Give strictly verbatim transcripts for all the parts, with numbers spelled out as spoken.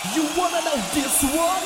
You wanna know this one?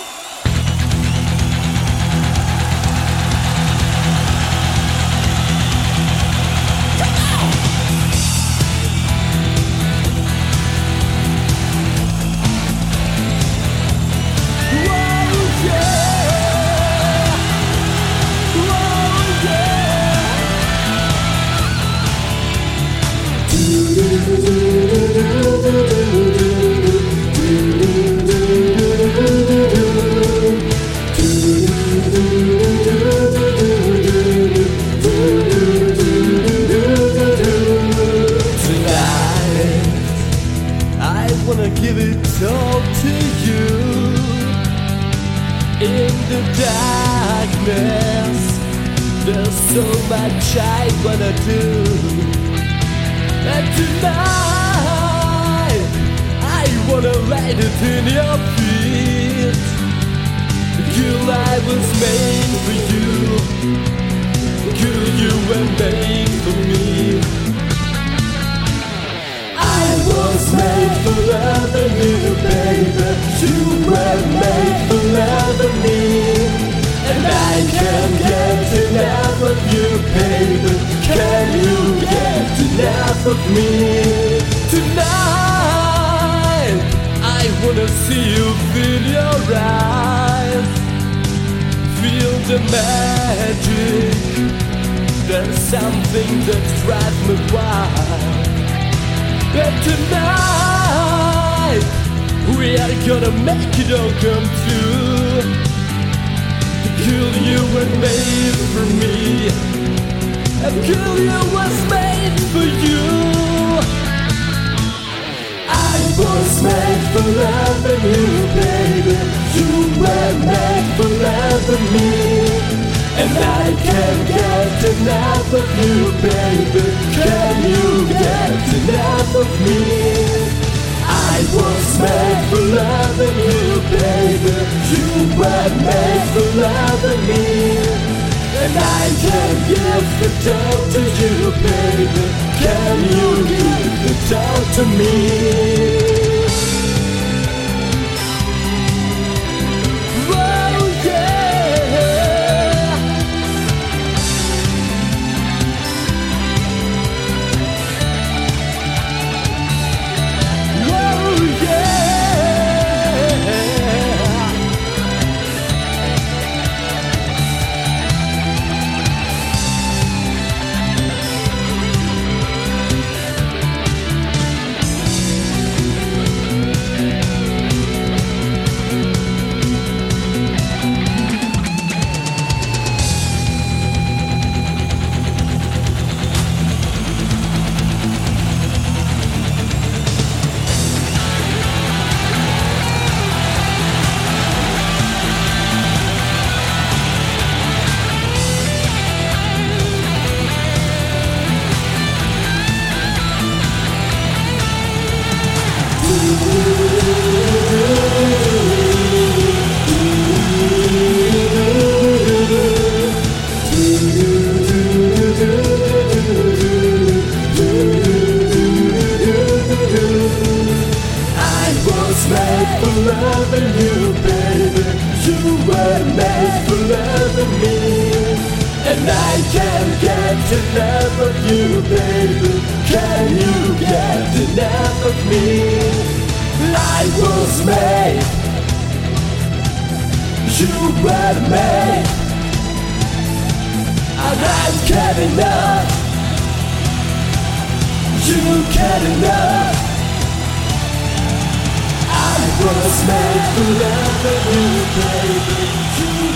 Give it all to you. In the darkness, there's so much I wanna do. And tonight, I wanna light it in your feet. Girl, I was made for you. Girl, you were made for me. I was made for loving you, baby. You were made for loving me. And I can't get enough of you, baby. Can you get enough of me? Tonight, I wanna see you feel your eyes. Feel the magic. There's something that drives me wild. But tonight, we are gonna make it all come true. Girl, you were made for me. And girl, you was made for you. I was made for loving you, baby. You were made for loving me. And I can't get enough of you, baby. Can you get enough of me? I was made for loving you, baby. You were made for loving me. And I can give it all to you, baby. Can you give it all to me? Loving you, baby. You were made for loving me. And I can't get enough of you, baby. Can you get enough of me? I was made. You were made. And I can't enough. You can't enough. I was made for loving you, baby. You